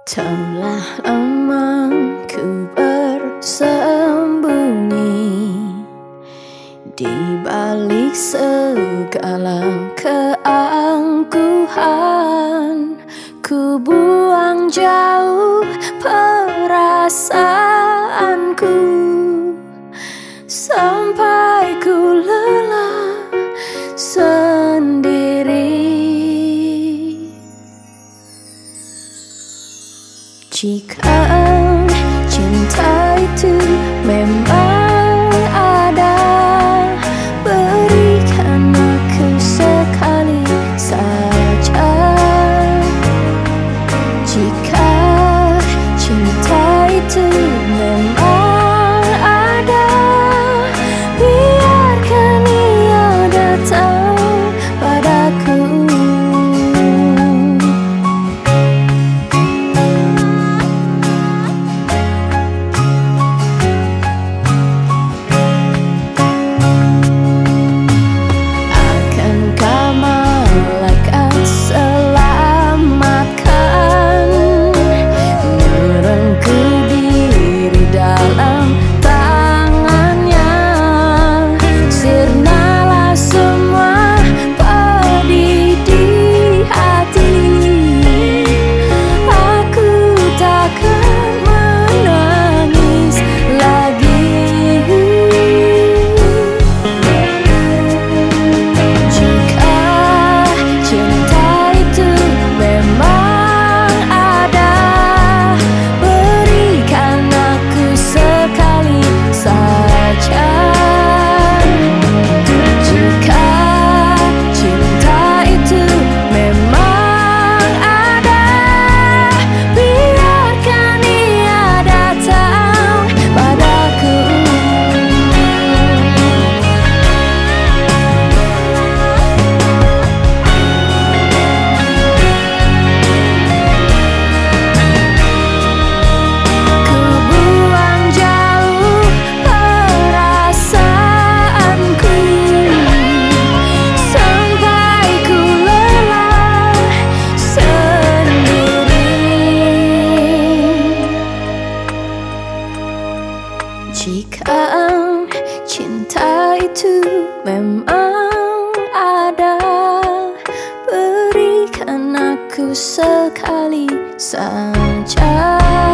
Telah lama ku bersembunyi di balik segala keangkuhan. Ku buang jauh perasaanku sampai ku lelah sendiri. Jika cinta itu memang ada, berikan aku sekali saja. Jika cinta itu memang ada, biarkan ia datang padaku. Jika cinta itu memang ada, berikan aku sekali saja.